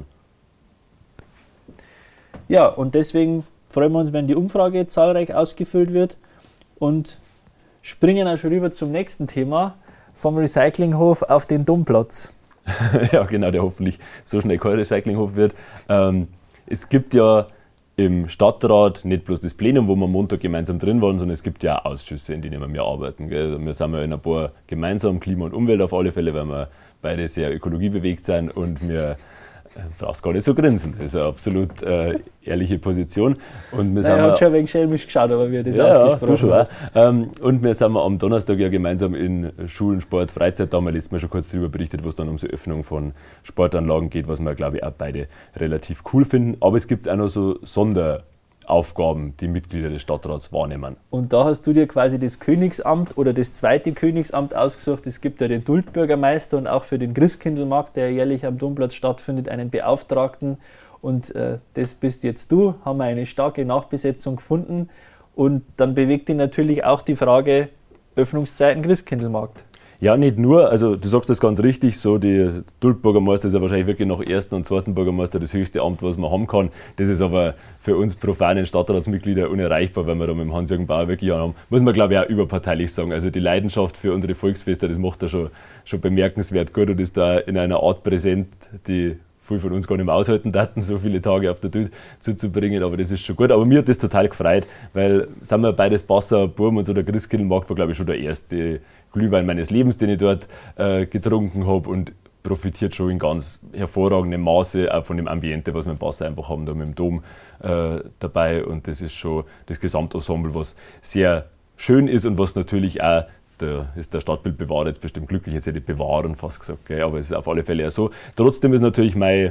Speaker 1: Ja, und deswegen freuen wir uns, wenn die Umfrage zahlreich ausgefüllt wird und springen auch schon rüber zum nächsten Thema, vom Recyclinghof auf den Domplatz.
Speaker 2: Ja, genau, der hoffentlich so schnell kein Recyclinghof wird. Ähm, es gibt ja im Stadtrat nicht bloß das Plenum, wo wir am Montag gemeinsam drin waren, sondern es gibt ja auch Ausschüsse, in denen wir arbeiten. Gell? Wir sind ja in ein paar gemeinsam, Klima und Umwelt auf alle Fälle, weil wir beide sehr ökologiebewegt sind und wir brauchst gar nicht so grinsen. Das ist eine absolut äh, ehrliche Position. Und wir
Speaker 1: Nein,
Speaker 2: sind
Speaker 1: er hat schon ein wenig schelmisch geschaut, aber wir das
Speaker 2: ja,
Speaker 1: ausgesprochen
Speaker 2: ja, du schon auch. Ähm, und wir sind am Donnerstag ja gemeinsam in Schulen, Sport, Freizeit, da haben wir letztes Mal schon kurz darüber berichtet, wo es dann um so Öffnung von Sportanlagen geht, was wir, glaube ich, auch beide relativ cool finden. Aber es gibt auch noch so Sonderaufgaben, die Mitglieder des Stadtrats wahrnehmen.
Speaker 1: Und da hast du dir quasi das Königsamt oder das zweite Königsamt ausgesucht. Es gibt ja den Dultbürgermeister und auch für den Christkindlmarkt, der jährlich am Domplatz stattfindet, einen Beauftragten. Und äh, das bist jetzt du, haben wir eine starke Nachbesetzung gefunden. Und dann bewegt dich natürlich auch die Frage Öffnungszeiten Christkindlmarkt.
Speaker 2: Ja, nicht nur, also du sagst das ganz richtig, so die Dultbürgermeister ist ja wahrscheinlich wirklich nach ersten und zweiten Bürgermeister das höchste Amt, was man haben kann. Das ist aber für uns profanen Stadtratsmitglieder unerreichbar, weil wir da mit dem Hans-Jürgen Bauer wirklich haben. Muss man, glaube ich, auch überparteilich sagen. Also die Leidenschaft für unsere Volksfeste, das macht er schon, schon bemerkenswert gut und ist da in einer Art präsent, die viele von uns gar nicht mehr aushalten daten, so viele Tage auf der Tür zuzubringen, aber das ist schon gut. Aber mir hat das total gefreut, weil, sind wir beides Basser Burm und so, der Christkindlmarkt war, glaube ich, schon der erste Glühwein meines Lebens, den ich dort äh, getrunken habe und profitiert schon in ganz hervorragendem Maße auch von dem Ambiente, was wir in Basser einfach haben, da mit dem Dom äh, dabei und das ist schon das Gesamtensemble, was sehr schön ist und was natürlich auch, da ist der Stadtbildbewahrer jetzt bestimmt glücklich, jetzt hätte ich bewahren fast gesagt, gell? Aber es ist auf alle Fälle ja so. Trotzdem ist natürlich mein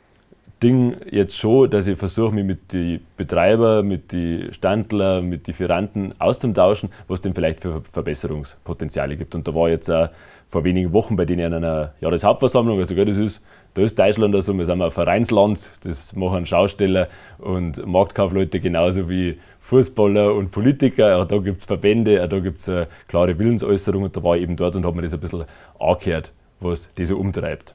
Speaker 2: Ding jetzt schon, dass ich versuche, mich mit den Betreibern, mit den Standler, mit den Lieferanten auszutauschen, was denn vielleicht für Verbesserungspotenziale gibt. Und da war jetzt auch vor wenigen Wochen bei denen in einer Jahreshauptversammlung, also gell, das ist, da ist Deutschland also, wir sind ein Vereinsland, das machen Schausteller und Marktkaufleute genauso wie Fußballer und Politiker, auch da gibt es Verbände, auch da gibt es eine klare Willensäußerung und da war ich eben dort und habe mir das ein bisschen angehört, was die so umtreibt.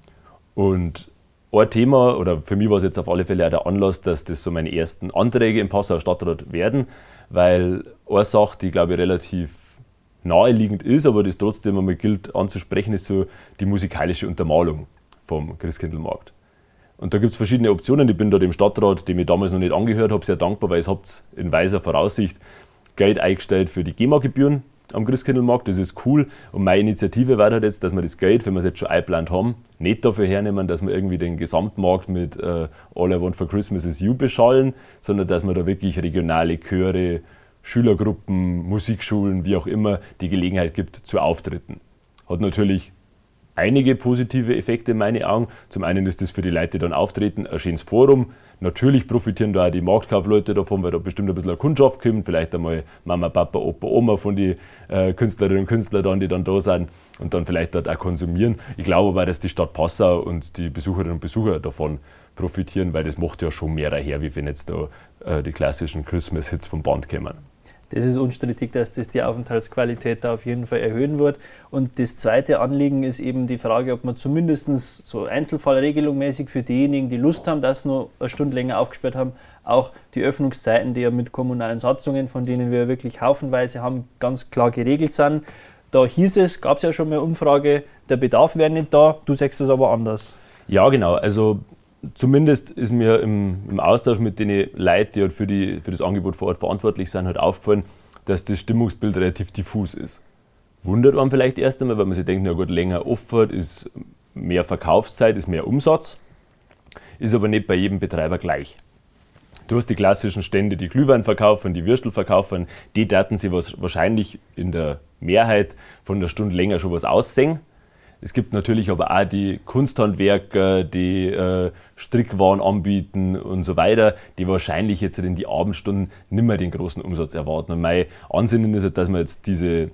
Speaker 2: Und ein Thema, oder für mich war es jetzt auf alle Fälle auch der Anlass, dass das so meine ersten Anträge im Passauer Stadtrat werden, weil eine Sache, die glaube ich relativ naheliegend ist, aber das trotzdem einmal gilt anzusprechen, ist so die musikalische Untermalung vom Christkindlmarkt. Und da gibt es verschiedene Optionen. Ich bin da dem Stadtrat, dem ich damals noch nicht angehört habe, sehr dankbar, weil ihr habt in weiser Voraussicht Geld eingestellt für die GEMA-Gebühren am Christkindlmarkt. Das ist cool. Und meine Initiative war halt jetzt, dass wir das Geld, wenn wir es jetzt schon eingeplant haben, nicht dafür hernehmen, dass wir irgendwie den Gesamtmarkt mit äh, All I Want for Christmas is You beschallen, sondern dass wir da wirklich regionale Chöre, Schülergruppen, Musikschulen, wie auch immer, die Gelegenheit gibt zu Auftritten. Hat natürlich einige positive Effekte in meinen Augen. Zum einen ist das für die Leute, die dann auftreten, ein schönes Forum. Natürlich profitieren da auch die Marktkaufleute davon, weil da bestimmt ein bisschen eine Kundschaft kommt. Vielleicht einmal Mama, Papa, Opa, Oma von den äh, Künstlerinnen und Künstlern, dann, die dann da sind und dann vielleicht dort auch konsumieren. Ich glaube aber, dass die Stadt Passau und die Besucherinnen und Besucher davon profitieren, weil das macht ja schon mehr her, wie wenn jetzt da äh, die klassischen Christmas-Hits vom Band kommen.
Speaker 1: Das ist unstrittig, dass das die Aufenthaltsqualität da auf jeden Fall erhöhen wird. Und das zweite Anliegen ist eben die Frage, ob man zumindest so Einzelfallregelung-mäßig für diejenigen, die Lust haben, das nur eine Stunde länger aufgesperrt haben, auch die Öffnungszeiten, die ja mit kommunalen Satzungen, von denen wir wirklich haufenweise haben, ganz klar geregelt sind. Da hieß es, gab es ja schon mal eine Umfrage, der Bedarf wäre nicht da, du sagst es aber anders.
Speaker 2: Ja, genau. Also zumindest ist mir im, im Austausch mit den Leuten, die halt für, die, für das Angebot vor Ort verantwortlich sind, halt aufgefallen, dass das Stimmungsbild relativ diffus ist. Wundert einen vielleicht erst einmal, weil man sich denkt, na gut, länger offen ist mehr Verkaufszeit, ist mehr Umsatz, ist aber nicht bei jedem Betreiber gleich. Du hast die klassischen Stände, die Glühwein verkaufen, die Würstel verkaufen, die daten sie was wahrscheinlich in der Mehrheit von einer Stunde länger schon was aussehen. Es gibt natürlich aber auch die Kunsthandwerker, die äh, Strickwaren anbieten und so weiter, die wahrscheinlich jetzt in die Abendstunden nicht mehr den großen Umsatz erwarten. Und mein Ansinnen ist, dass man jetzt diese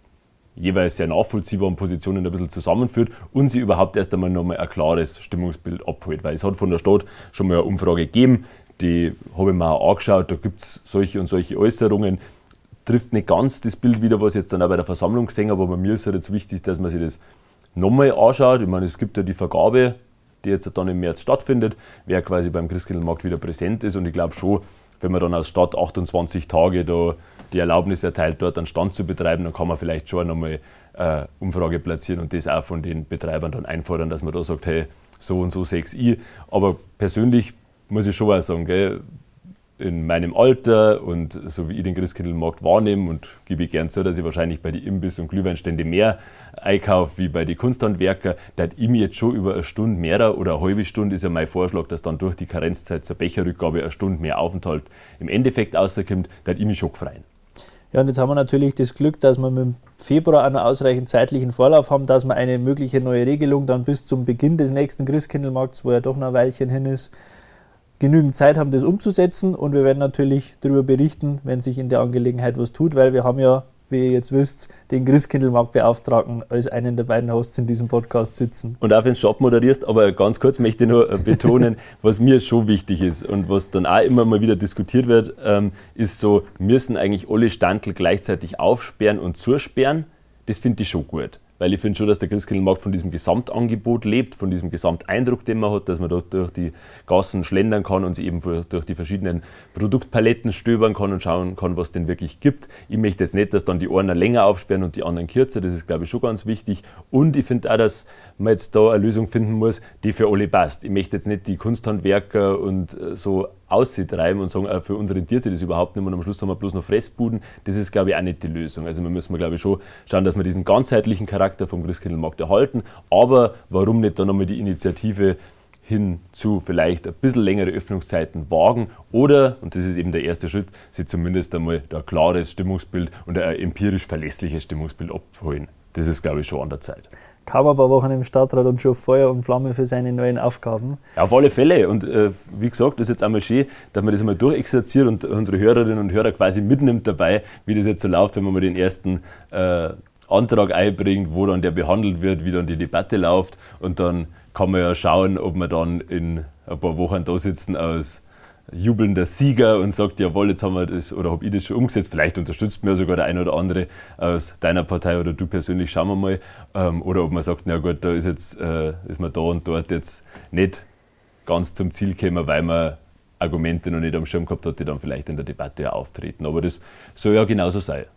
Speaker 2: jeweils sehr nachvollziehbaren Positionen ein bisschen zusammenführt und sie überhaupt erst einmal nochmal ein klares Stimmungsbild abholt. Weil es hat von der Stadt schon mal eine Umfrage gegeben, die habe ich mir auch angeschaut, da gibt es solche und solche Äußerungen. Trifft nicht ganz das Bild wieder, was ich jetzt dann auch bei der Versammlung gesehen habe, aber mir ist halt jetzt wichtig, dass man sich das nochmal anschaut. Ich meine, es gibt ja die Vergabe, die jetzt dann im März stattfindet, wer quasi beim Christkindlmarkt wieder präsent ist. Und ich glaube schon, wenn man dann als Stadt achtundzwanzig Tage da die Erlaubnis erteilt, dort einen Stand zu betreiben, dann kann man vielleicht schon nochmal eine Umfrage platzieren und das auch von den Betreibern dann einfordern, dass man da sagt, hey, so und so sehe ich. Aber persönlich muss ich schon auch sagen, gell, in meinem Alter und so wie ich den Christkindlmarkt wahrnehme und gebe ich gern zu, dass ich wahrscheinlich bei den Imbiss- und Glühweinstände mehr einkaufe wie bei den Kunsthandwerker, da ich mir jetzt schon über eine Stunde mehr oder eine halbe Stunde ist ja mein Vorschlag, dass dann durch die Karenzzeit zur Becherrückgabe eine Stunde mehr Aufenthalt im Endeffekt rauskommt, da ich mich schon gefreien.
Speaker 1: Ja, und jetzt haben wir natürlich das Glück, dass wir mit Februar einen ausreichend zeitlichen Vorlauf haben, dass wir eine mögliche neue Regelung dann bis zum Beginn des nächsten Christkindlmarkts, wo ja doch noch ein Weilchen hin ist, genügend Zeit haben, das umzusetzen, und wir werden natürlich darüber berichten, wenn sich in der Angelegenheit was tut, weil wir haben ja, wie ihr jetzt wisst, den Christkindlmarktbeauftragten als einen der beiden Hosts in diesem Podcast sitzen.
Speaker 2: Und auch wenn du abmoderierst, aber ganz kurz möchte ich nur betonen, was mir schon wichtig ist und was dann auch immer mal wieder diskutiert wird, ähm, ist so, müssen eigentlich alle Standel gleichzeitig aufsperren und zusperren. Das finde ich schon gut. Weil ich finde schon, dass der Christkindlmarkt von diesem Gesamtangebot lebt, von diesem Gesamteindruck, den man hat, dass man dort durch die Gassen schlendern kann und sich eben durch die verschiedenen Produktpaletten stöbern kann und schauen kann, was es denn wirklich gibt. Ich möchte jetzt nicht, dass dann die einen länger aufsperren und die anderen kürzer, das ist, glaube ich, schon ganz wichtig. Und ich finde auch, dass man jetzt da eine Lösung finden muss, die für alle passt. Ich möchte jetzt nicht die Kunsthandwerker und so auszutreiben und sagen, für uns rentiert sich das überhaupt nicht mehr und am Schluss haben wir bloß noch Fressbuden. Das ist, glaube ich, auch nicht die Lösung. Also wir müssen, glaube ich, schon schauen, dass wir diesen ganzheitlichen Charakter vom Christkindlmarkt erhalten. Aber warum nicht dann nochmal die Initiative hin zu vielleicht ein bisschen längere Öffnungszeiten wagen oder, und das ist eben der erste Schritt, sich zumindest einmal da ein klares Stimmungsbild und ein empirisch verlässliches Stimmungsbild abholen. Das ist, glaube ich, schon an der Zeit.
Speaker 1: Kaum ein paar Wochen im Stadtrat und schon Feuer und Flamme für seine neuen Aufgaben.
Speaker 2: Ja, auf alle Fälle. Und äh, wie gesagt, das ist jetzt einmal schön, dass man das einmal durchexerziert und unsere Hörerinnen und Hörer quasi mitnimmt dabei, wie das jetzt so läuft, wenn man mal den ersten äh, Antrag einbringt, wo dann der behandelt wird, wie dann die Debatte läuft. Und dann kann man ja schauen, ob wir dann in ein paar Wochen da sitzen aus jubelnder Sieger und sagt, jawohl, jetzt haben wir das, oder habe ich das schon umgesetzt, vielleicht unterstützt mir sogar der eine oder andere aus deiner Partei oder du persönlich, schauen wir mal, ähm, oder ob man sagt, na gut, da ist jetzt, äh, ist man da und dort jetzt nicht ganz zum Ziel gekommen, weil man Argumente noch nicht am Schirm gehabt hat, die dann vielleicht in der Debatte auch auftreten, aber das soll ja genauso sein.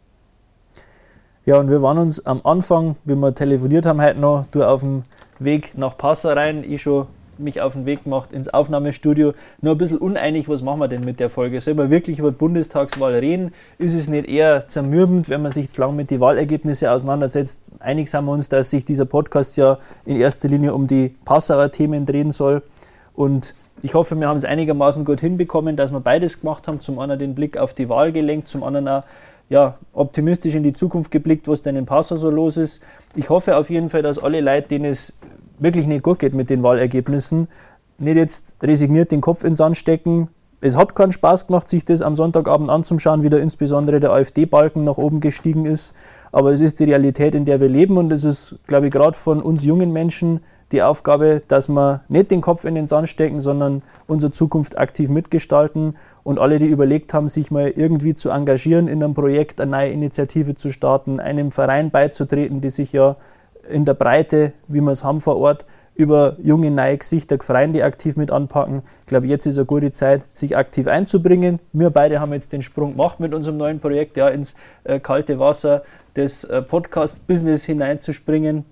Speaker 1: Ja, und wir waren uns am Anfang, wie wir telefoniert haben heute noch, du auf dem Weg nach Passau rein, ich schon mich auf den Weg gemacht ins Aufnahmestudio, nur ein bisschen uneinig, was machen wir denn mit der Folge? Soll man wirklich über die Bundestagswahl reden? Ist es nicht eher zermürbend, wenn man sich zu lange mit den Wahlergebnissen auseinandersetzt? Einig sind wir uns, dass sich dieser Podcast ja in erster Linie um die Passauer Themen drehen soll, und ich hoffe, wir haben es einigermaßen gut hinbekommen, dass wir beides gemacht haben, zum einen den Blick auf die Wahl gelenkt, zum anderen auch ja, optimistisch in die Zukunft geblickt, was denn in Passau so los ist. Ich hoffe auf jeden Fall, dass alle Leute, denen es wirklich nicht gut geht mit den Wahlergebnissen, nicht jetzt resigniert den Kopf in den Sand stecken. Es hat keinen Spaß gemacht, sich das am Sonntagabend anzuschauen, wie da insbesondere der AfD-Balken nach oben gestiegen ist. Aber es ist die Realität, in der wir leben, und es ist, glaube ich, gerade von uns jungen Menschen die Aufgabe, dass wir nicht den Kopf in den Sand stecken, sondern unsere Zukunft aktiv mitgestalten. Und alle, die überlegt haben, sich mal irgendwie zu engagieren in einem Projekt, eine neue Initiative zu starten, einem Verein beizutreten, die sich ja in der Breite, wie wir es haben vor Ort, über junge, neue Gesichter freuen, die aktiv mit anpacken. Ich glaube, jetzt ist eine gute Zeit, sich aktiv einzubringen. Wir beide haben jetzt den Sprung gemacht mit unserem neuen Projekt, ja, ins äh, kalte Wasser des äh, Podcast-Business hineinzuspringen,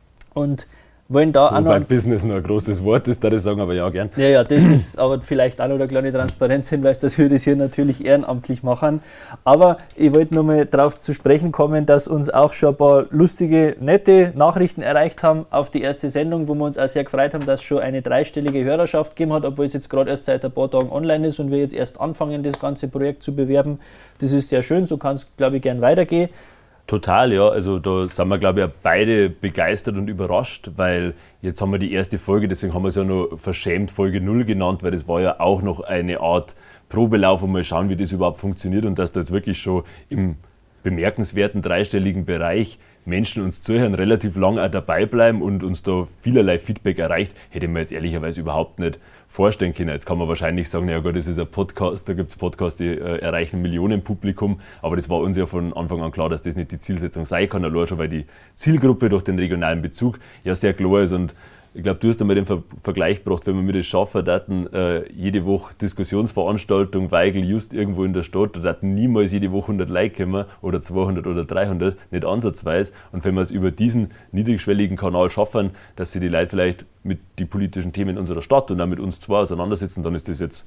Speaker 1: und wollen da auch noch...
Speaker 2: Wobei Business noch ein großes Wort ist, da das sagen, aber ja, gern.
Speaker 1: Ja, ja, das ist aber vielleicht auch noch der kleine Transparenzhinweis, dass wir das hier natürlich ehrenamtlich machen. Aber ich wollte nur mal darauf zu sprechen kommen, dass uns auch schon ein paar lustige, nette Nachrichten erreicht haben auf die erste Sendung, wo wir uns auch sehr gefreut haben, dass es schon eine dreistellige Hörerschaft gegeben hat, obwohl es jetzt gerade erst seit ein paar Tagen online ist und wir jetzt erst anfangen, das ganze Projekt zu bewerben. Das ist sehr schön, so kann es, glaube ich, gern weitergehen.
Speaker 2: Total, ja. Also da sind wir, glaube ich, beide begeistert und überrascht, weil jetzt haben wir die erste Folge, deswegen haben wir es ja noch verschämt Folge null genannt, weil das war ja auch noch eine Art Probelauf, um mal schauen, wie das überhaupt funktioniert, und dass da jetzt wirklich schon im bemerkenswerten dreistelligen Bereich Menschen uns zuhören, relativ lang auch dabei bleiben und uns da vielerlei Feedback erreicht, hätte man jetzt ehrlicherweise überhaupt nicht vorstellen können. Jetzt kann man wahrscheinlich sagen, ja gut, das ist ein Podcast, da gibt es Podcasts, die äh, erreichen Millionen Publikum, aber das war uns ja von Anfang an klar, dass das nicht die Zielsetzung sein kann, allein schon, weil die Zielgruppe durch den regionalen Bezug ja sehr klar ist, und ich glaube, du hast einmal den Ver- Vergleich gebracht, wenn wir mit das schaffen, daten äh, jede Woche Diskussionsveranstaltung, Weigel, just irgendwo in der Stadt, da daten niemals jede Woche hundert Leute kommen oder zweihundert oder dreihundert, nicht ansatzweise. Und wenn wir es über diesen niedrigschwelligen Kanal schaffen, dass sich die Leute vielleicht mit den politischen Themen unserer Stadt und auch mit uns zwei auseinandersetzen, dann ist das jetzt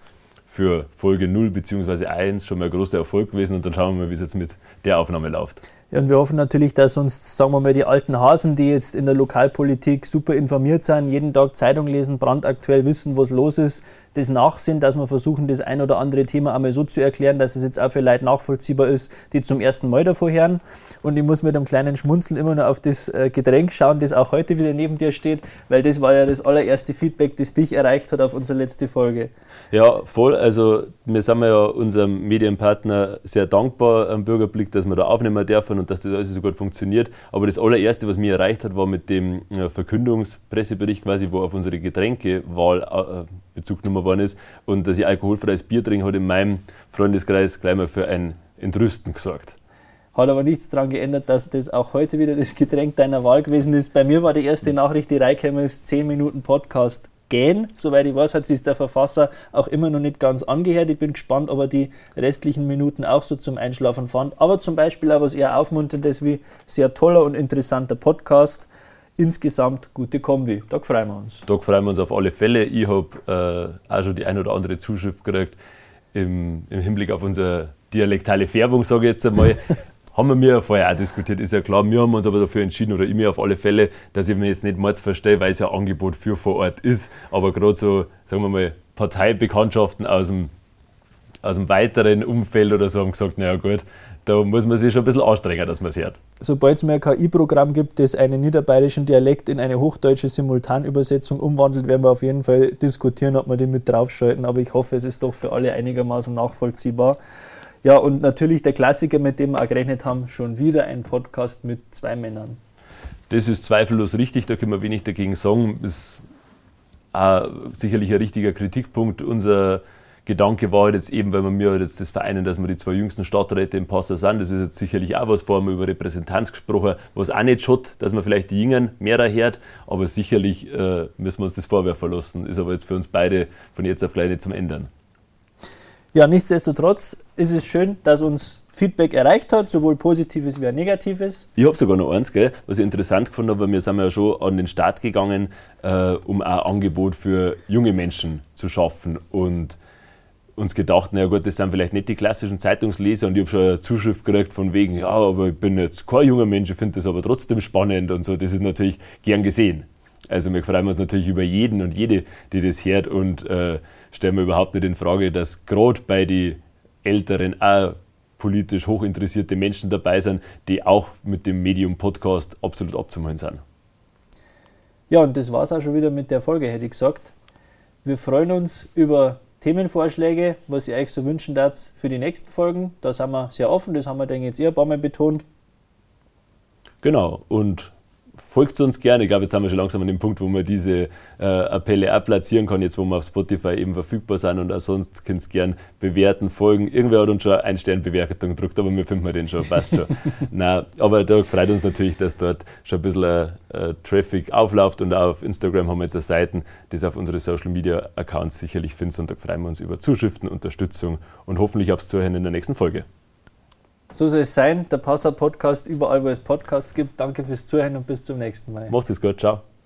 Speaker 2: für Folge null bzw. eins schon mal ein großer Erfolg gewesen und dann schauen wir mal, wie es jetzt mit der Aufnahme läuft.
Speaker 1: Ja, und wir hoffen natürlich, dass uns, sagen wir mal, die alten Hasen, die jetzt in der Lokalpolitik super informiert sind, jeden Tag Zeitung lesen, brandaktuell wissen, was los ist, das nachsehen, dass wir versuchen, das ein oder andere Thema einmal so zu erklären, dass es jetzt auch für Leute nachvollziehbar ist, die zum ersten Mal davor hören. Und ich muss mit einem kleinen Schmunzeln immer noch auf das Getränk schauen, das auch heute wieder neben dir steht, weil das war ja das allererste Feedback, das dich erreicht hat auf unsere letzte Folge.
Speaker 2: Ja, voll. Also wir sind ja unserem Medienpartner sehr dankbar am Bürgerblick, dass wir da aufnehmen dürfen und dass das alles so gut funktioniert. Aber das allererste, was mich erreicht hat, war mit dem Verkündungspressebericht quasi, wo auf unsere Getränkewahl Bezug genommen worden ist und dass ich alkoholfreies Bier trinke, hat in meinem Freundeskreis gleich mal für ein Entrüsten gesorgt.
Speaker 1: Hat aber nichts daran geändert, dass das auch heute wieder das Getränk deiner Wahl gewesen ist. Bei mir war die erste Nachricht, die reingekommen ist, zehn Minuten Podcast gehen. Soweit ich weiß, hat sich der Verfasser auch immer noch nicht ganz angehört. Ich bin gespannt, ob er die restlichen Minuten auch so zum Einschlafen fand. Aber zum Beispiel auch was eher Aufmunterndes wie sehr toller und interessanter Podcast. Insgesamt gute Kombi. Da freuen wir uns.
Speaker 2: Da freuen wir uns auf alle Fälle. Ich habe äh, auch schon die ein oder andere Zuschrift gekriegt im, im Hinblick auf unsere dialektale Färbung, sage ich jetzt einmal. Haben wir mir vorher auch diskutiert, ist ja klar. Wir haben uns aber dafür entschieden, oder ich mir auf alle Fälle, dass ich mir jetzt nicht mal verstehe, weil es ja ein Angebot für vor Ort ist. Aber gerade so, sagen wir mal, Parteibekanntschaften aus dem, aus dem weiteren Umfeld oder so haben gesagt, naja gut, da muss man sich schon ein bisschen anstrengen, dass man es hört.
Speaker 1: Sobald es mehr ein K I-Programm gibt, das einen niederbayerischen Dialekt in eine hochdeutsche Simultanübersetzung umwandelt, werden wir auf jeden Fall diskutieren, ob wir den mit draufschalten. Aber ich hoffe, es ist doch für alle einigermaßen nachvollziehbar. Ja, und natürlich der Klassiker, mit dem wir auch gerechnet haben, schon wieder ein Podcast mit zwei Männern.
Speaker 2: Das ist zweifellos richtig, da können wir wenig dagegen sagen. Das ist auch sicherlich ein richtiger Kritikpunkt. Unser Gedanke war halt jetzt eben, weil wir mir halt jetzt das vereinen, dass wir die zwei jüngsten Stadträte im Passau sind. Das ist jetzt sicherlich auch was, vorher haben wir über Repräsentanz gesprochen, was auch nicht schaut, dass man vielleicht die Jüngeren mehr hört, aber sicherlich äh, müssen wir uns das vorwerfen lassen. Ist aber jetzt für uns beide von jetzt auf gleich nicht zum Ändern.
Speaker 1: Ja, nichtsdestotrotz ist es schön, dass uns Feedback erreicht hat, sowohl Positives wie auch Negatives.
Speaker 2: Ich habe sogar noch eins, gell, was ich interessant gefunden habe, weil wir sind ja schon an den Start gegangen, äh, um auch ein Angebot für junge Menschen zu schaffen und uns gedacht, naja gut, das sind vielleicht nicht die klassischen Zeitungsleser und ich habe schon eine Zuschrift gekriegt von wegen, ja, aber ich bin jetzt kein junger Mensch, ich finde das aber trotzdem spannend und so, das ist natürlich gern gesehen. Also wir freuen uns natürlich über jeden und jede, die das hört und äh, stellen wir überhaupt nicht in Frage, dass gerade bei den Älteren auch politisch hochinteressierte Menschen dabei sind, die auch mit dem Medium Podcast absolut abzuholen sind.
Speaker 1: Ja, und das war es auch schon wieder mit der Folge, hätte ich gesagt. Wir freuen uns über Themenvorschläge, was ihr euch so wünschen darf für die nächsten Folgen. Da sind wir sehr offen, das haben wir dann jetzt eher ein paar Mal betont.
Speaker 2: Genau, und folgt uns gerne. Ich glaube, jetzt sind wir schon langsam an dem Punkt, wo man diese äh, Appelle auch platzieren kann, jetzt wo wir auf Spotify eben verfügbar sind und auch sonst könnt ihr gerne bewerten, folgen. Irgendwer hat uns schon eine Sternbewertung gedruckt, aber wir finden den schon, passt schon. Nein, aber da freut uns natürlich, dass dort schon ein bisschen äh, äh, Traffic aufläuft und auch auf Instagram haben wir jetzt eine Seite, das auf unsere Social Media Accounts sicherlich findet und da freuen wir uns über Zuschriften, Unterstützung und hoffentlich aufs Zuhören in der nächsten Folge.
Speaker 1: So soll es sein, der Passau Podcast überall, wo es Podcasts gibt. Danke fürs Zuhören und bis zum nächsten Mal.
Speaker 2: Macht's es gut, ciao.